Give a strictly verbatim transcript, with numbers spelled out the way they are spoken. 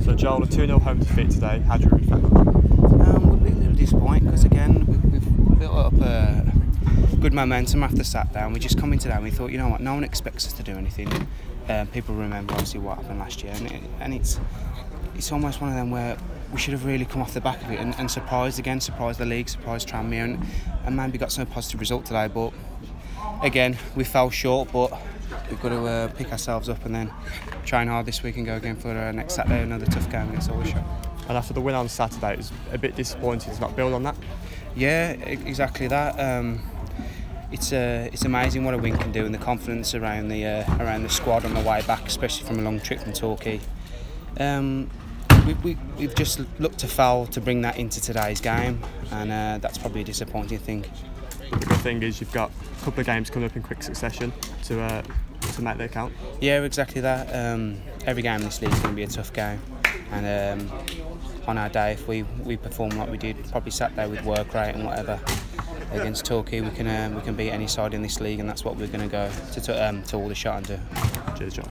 So Joel, a two nil home defeat today. How do you reflect on that? Um, we're a little disappointed because again we've, we've built up a good momentum after Saturday, and we just come in today and we thought, you know what, no one expects us to do anything. Um, people remember obviously what happened last year, and, it, and it's it's almost one of them where we should have really come off the back of it and, and surprised again, surprised the league, surprised Tranmere, and, and maybe got some positive result today. But again, we fell short, but we've got to uh, pick ourselves up and then train hard this week and go again for uh, next Saturday, another tough game against Aldershot. And after the win on Saturday, it was a bit disappointing to not build on that. Yeah, exactly that. Um, it's uh, it's amazing what a win can do, and the confidence around the uh, around the squad on the way back, especially from a long trip from Torquay. Um, we, we, we've just looked to foul to bring that into today's game, and uh, that's probably a disappointing thing. The good thing is you've got a couple of games coming up in quick succession to uh, to make their count. Yeah, exactly that. Um, every game in this league is going to be a tough game, and um, on our day, if we, we perform like we did probably Saturday with work rate and whatever against Torquay, we can um, we can beat any side in this league, and that's what we're going to go to to, um, to Aldershot and do. Cheers, Joel.